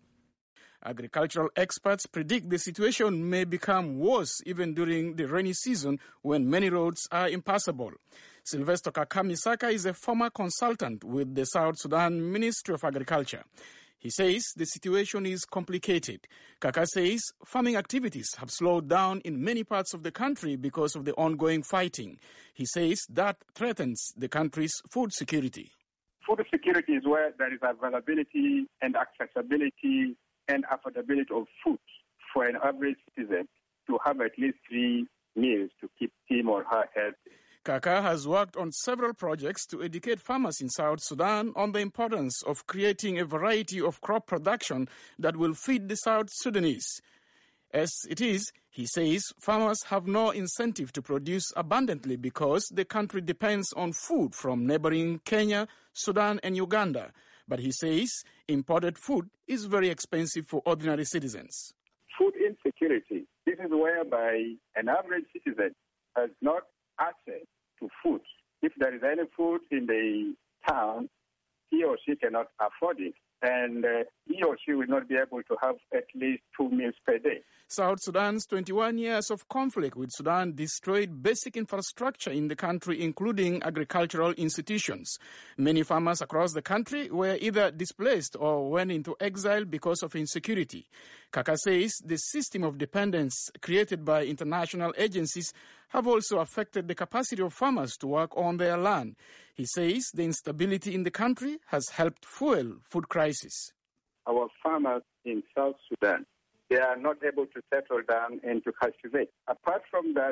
F: Agricultural experts predict the situation may become worse even during the rainy season when many roads are impassable. Sylvester Kakamisaka is a former consultant with the South Sudan Ministry of Agriculture. He says the situation is complicated. Kaka says farming activities have slowed down in many parts of the country because of the ongoing fighting. He says that threatens the country's food security.
G: Food security is where there is availability and accessibility and affordability of food for an average citizen to have at least 3 meals to keep him or her healthy.
F: Kaka has worked on several projects to educate farmers in South Sudan on the importance of creating a variety of crop production that will feed the South Sudanese. As it is, he says farmers have no incentive to produce abundantly because the country depends on food from neighboring Kenya, Sudan, and Uganda. But he says imported food is very expensive for ordinary citizens.
G: Food insecurity, this is whereby an average citizen has not access to food. If there is any food in the town, he or she cannot afford it, and he or she will not be able to have at least 2 meals per day.
F: South Sudan's 21 years of conflict with Sudan destroyed basic infrastructure in the country, including agricultural institutions. Many farmers across the country were either displaced or went into exile because of insecurity. Kaka says the system of dependence created by international agencies have also affected the capacity of farmers to work on their land. He says the instability in the country has helped fuel food crisis.
G: Our farmers in South Sudan, they are not able to settle down and to cultivate. Apart from that,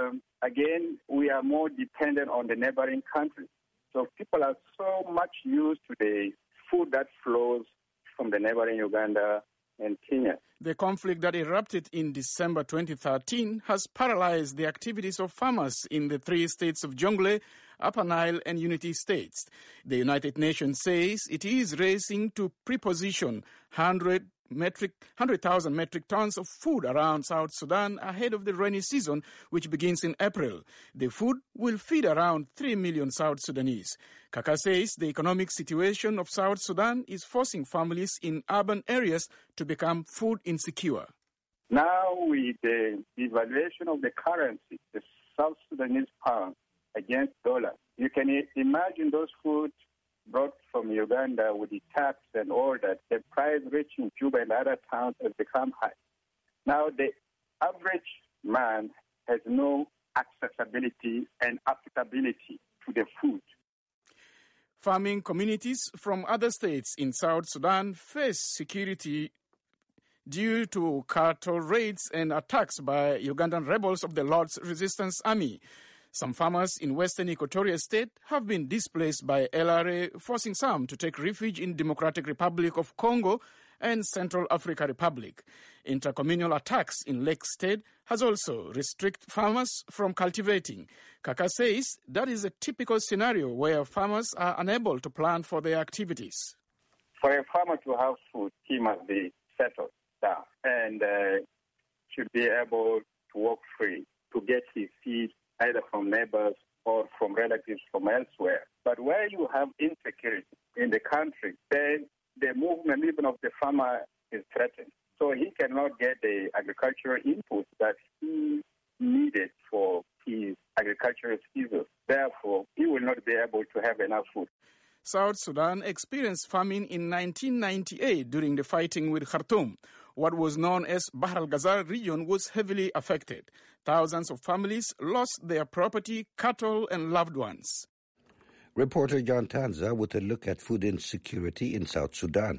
G: again, we are more dependent on the neighboring countries. So people are so much used to the food that flows from the neighboring Uganda and Kenya.
F: The conflict that erupted in December 2013 has paralyzed the activities of farmers in the 3 states of Jonglei, Upper Nile, and Unity states. The United Nations says it is racing to preposition 100,000 metric tons of food around South Sudan ahead of the rainy season, which begins in April. The food will feed around 3 million South Sudanese. Kaka says the economic situation of South Sudan is forcing families in urban areas to become food insecure.
G: Now, with the devaluation of the currency, the South Sudanese pound against dollar, you can imagine those foods brought from Uganda with the tax and all that, the price reaching Juba and other towns has become high. Now, the average man has no accessibility and affordability to the food.
F: Farming communities from other states in South Sudan face security due to cattle raids and attacks by Ugandan rebels of the Lord's Resistance Army. Some farmers in western Equatoria State have been displaced by LRA, forcing some to take refuge in Democratic Republic of Congo and Central Africa Republic. Intercommunal attacks in Lake State has also restricted farmers from cultivating. Kaka says that is a typical scenario where farmers are unable to plan for their activities.
G: For a farmer to have food, he must be settled down and should be able to walk free to get his seed either from neighbors or from relatives from elsewhere. But where you have insecurity in the country, then the movement even of the farmer is threatened. So he cannot get the agricultural inputs that he needed for his agricultural season. Therefore, he will not be able to have enough food.
F: South Sudan experienced famine in 1998 during the fighting with Khartoum. What was known as Bahr al-Ghazal region was heavily affected. Thousands of families lost their property, cattle, and loved ones.
E: Reporter John Tanza with a look at food insecurity in South Sudan.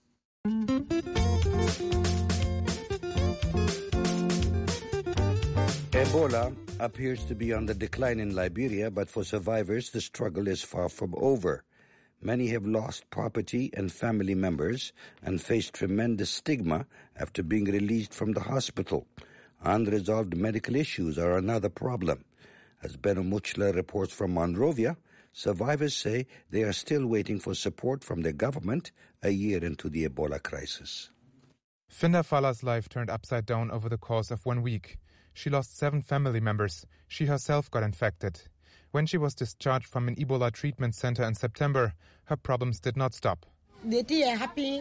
E: Ebola appears to be on the decline in Liberia, but for survivors, the struggle is far from over. Many have lost property and family members and face tremendous stigma after being released from the hospital. Unresolved medical issues are another problem. As Benno Muchler reports from Monrovia, survivors say they are still waiting for support from their government a year into the Ebola crisis.
L: Finda Fala's life turned upside down over the course of 1 week. She lost 7 family members. She herself got infected. When she was discharged from an Ebola treatment center in September, her problems did not stop.
M: To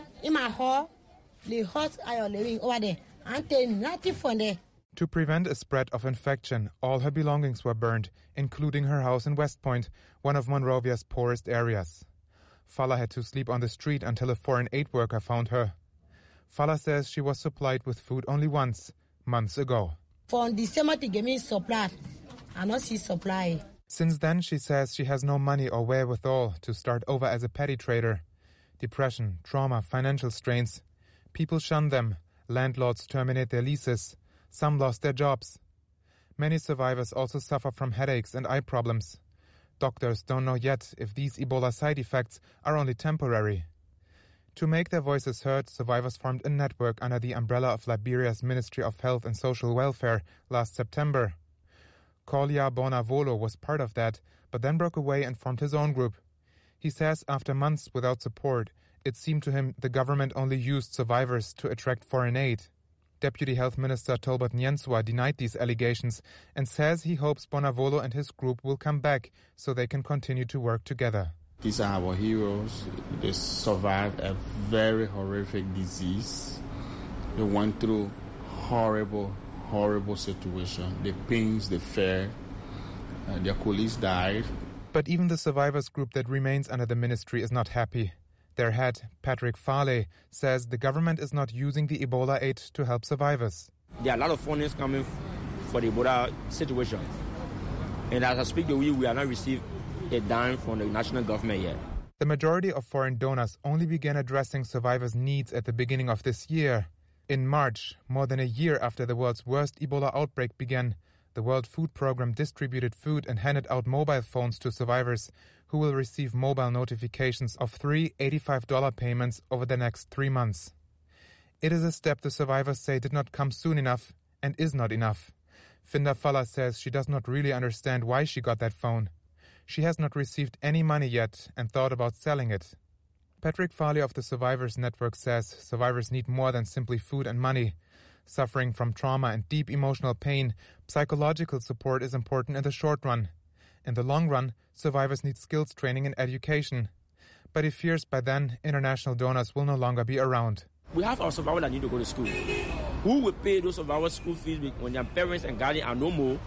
L: prevent a spread of infection, all her belongings were burned, including her house in West Point, one of Monrovia's poorest areas. Fala had to sleep on the street until a foreign aid worker found her. Fala says she was supplied with food only once, months ago.
M: From December to give me supply, I not see supply.
L: Since then, she says she has no money or wherewithal to start over as a petty trader. Depression, trauma, financial strains. People shun them. Landlords terminate their leases. Some lost their jobs. Many survivors also suffer from headaches and eye problems. Doctors don't know yet if these Ebola side effects are only temporary. To make their voices heard, survivors formed a network under the umbrella of Liberia's Ministry of Health and Social Welfare last September. Kolia Bonavolo was part of that, but then broke away and formed his own group. He says after months without support, it seemed to him the government only used survivors to attract foreign aid. Deputy Health Minister Tolbert Nyenswa denied these allegations and says he hopes Bonavolo and his group will come back so they can continue to work together.
N: These are our heroes. They survived a very horrific disease. They went through horrible situation. The pains they fared. Their colleagues died.
L: But even the survivors group that remains under the ministry is not happy. Their head, Patrick Farley, says the government is not using the Ebola aid to help survivors.
P: There are a lot of funding coming for the Ebola situation. And as I speak to you, we are not received a dime from the national government yet.
L: The majority of foreign donors only began addressing survivors' needs at the beginning of this year. In March, more than a year after the world's worst Ebola outbreak began, the World Food Programme distributed food and handed out mobile phones to survivors who will receive mobile notifications of 3 $85 payments over the next 3 months. It is a step the survivors say did not come soon enough and is not enough. Finda Fala says she does not really understand why she got that phone. She has not received any money yet and thought about selling it. Patrick Farley of the Survivors Network says survivors need more than simply food and money. Suffering from trauma and deep emotional pain, psychological support is important in the short run. In the long run, survivors need skills training and education. But he fears by then international donors will no longer be around.
P: We have our survivors that need to go to school. Who will pay those survivors school fees when their parents and guardians are no more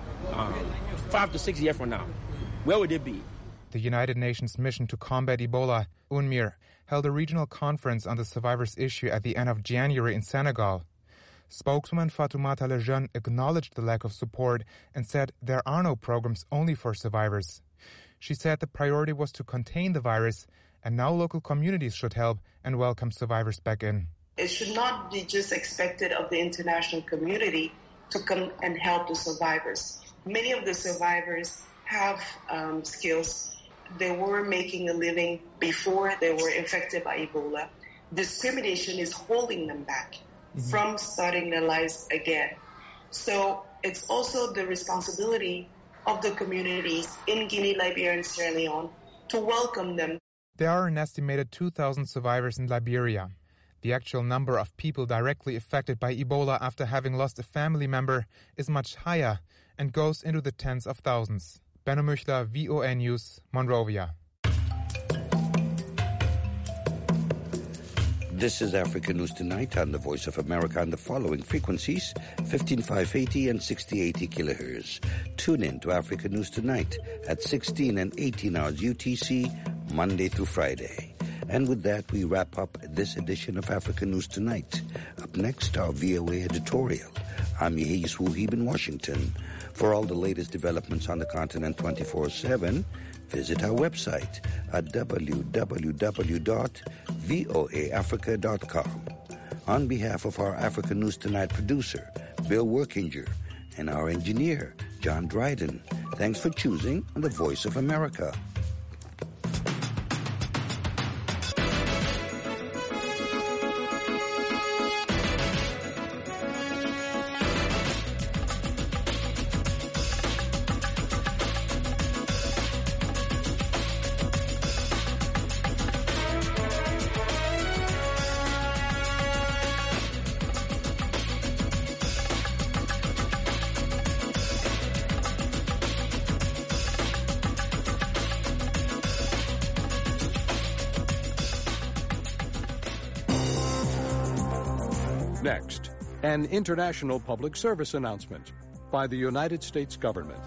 P: 5 to 6 years from now? Where would they be?
L: The United Nations mission to combat Ebola, UNMIR, held a regional conference on the survivors issue at the end of January in Senegal. Spokeswoman Fatoumata Lejeune acknowledged the lack of support and said there are no programs only for survivors. She said the priority was to contain the virus, and now local communities should help and welcome survivors back in.
Y: It should not be just expected of the international community to come and help the survivors. Many of the survivors have skills. They were making a living before they were infected by Ebola. Discrimination is holding them back from starting their lives again. So it's also the responsibility of the communities in Guinea, Liberia, and Sierra Leone to welcome them.
L: There are an estimated 2,000 survivors in Liberia. The actual number of people directly affected by Ebola after having lost a family member is much higher and goes into the tens of thousands. Benno Muchler, VOA News, Monrovia.
E: This is Africa News Tonight on the Voice of America on the following frequencies, 15580 and 6080 kilohertz. Tune in to Africa News Tonight at 16 and 18 hours UTC, Monday through Friday. And with that, we wrap up this edition of Africa News Tonight. Up next, our VOA editorial. I'm Yehis Wuhib in Washington. For all the latest developments on the continent 24/7, visit our website at www.voaafrica.com. On behalf of our Africa News Tonight producer, Bill Workinger, and our engineer, John Dryden, thanks for choosing the Voice of America.
O: Next, an international public service announcement by the United States government.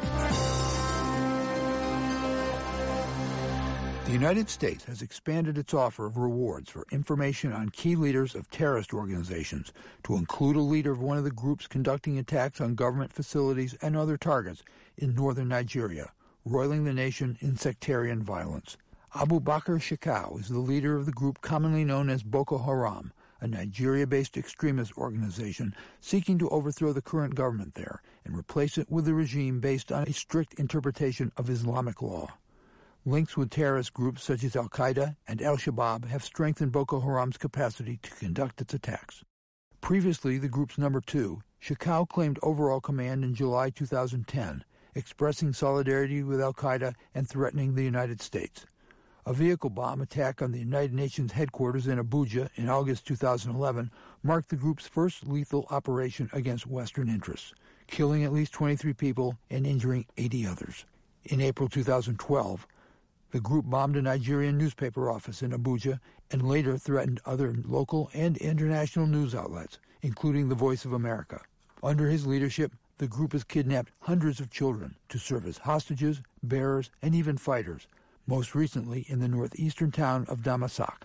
Q: The United States has expanded its offer of rewards for information on key leaders of terrorist organizations to include a leader of one of the groups conducting attacks on government facilities and other targets in northern Nigeria, roiling the nation in sectarian violence. Abu Bakr Shekau is the leader of the group commonly known as Boko Haram, a Nigeria-based extremist organization seeking to overthrow the current government there and replace it with a regime based on a strict interpretation of Islamic law. Links with terrorist groups such as Al-Qaeda and Al-Shabaab have strengthened Boko Haram's capacity to conduct its attacks. Previously, the group's number 2, Shekau claimed overall command in July 2010, expressing solidarity with Al-Qaeda and threatening the United States. A vehicle bomb attack on the United Nations headquarters in Abuja in August 2011 marked the group's first lethal operation against Western interests, killing at least 23 people and injuring 80 others. In April 2012, the group bombed a Nigerian newspaper office in Abuja and later threatened other local and international news outlets, including the Voice of America. Under his leadership, the group has kidnapped hundreds of children to serve as hostages, bearers, and even fighters, most recently in the northeastern town of Damasak.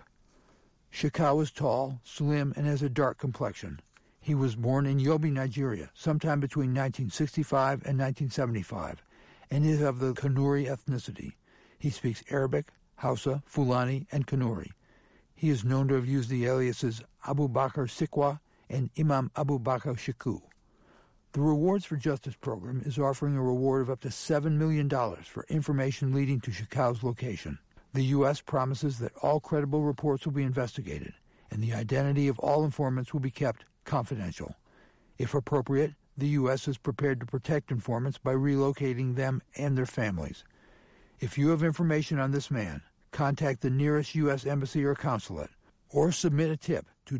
Q: Shekau is tall, slim, and has a dark complexion. He was born in Yobe, Nigeria, sometime between 1965 and 1975, and is of the Kanuri ethnicity. He speaks Arabic, Hausa, Fulani, and Kanuri. He is known to have used the aliases Abu Bakr Sikwa and Imam Abu Bakr Sheku. The Rewards for Justice program is offering a reward of up to $7 million for information leading to Shekau's location. The U.S. promises that all credible reports will be investigated, and the identity of all informants will be kept confidential. If appropriate, the U.S. is prepared to protect informants by relocating them and their families. If you have information on this man, contact the nearest U.S. embassy or consulate, or submit a tip to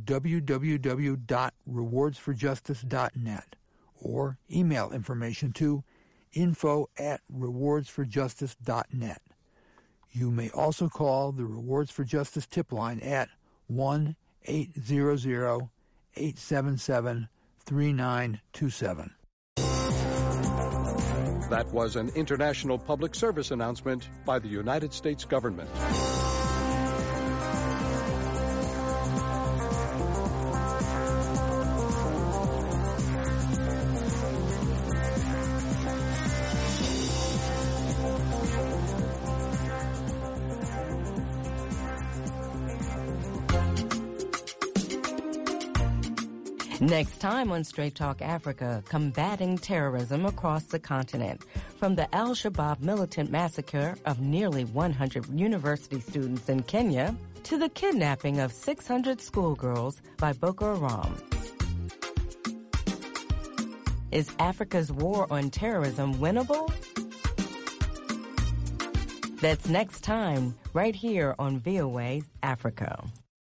Q: www.rewardsforjustice.net. or email information to info@rewardsforjustice.net. You may also call the Rewards for Justice tip line at 1-800-877-3927.
O: That was an international public service announcement by the United States government.
R: Next time on Straight Talk Africa, combating terrorism across the continent. From the Al-Shabaab militant massacre of nearly 100 university students in Kenya to the kidnapping of 600 schoolgirls by Boko Haram. Is Africa's war on terrorism winnable? That's next time, right here on VOA Africa.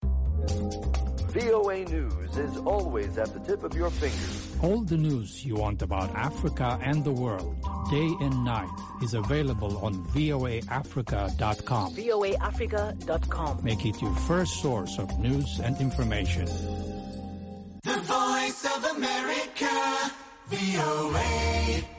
S: VOA News is always at the tip of your fingers.
V: All the news you want about Africa and the world.
S: day and night is available on voaafrica.com.
U: voaafrica.com.
S: Make it your first source of news and information.
B: The Voice of America, VOA.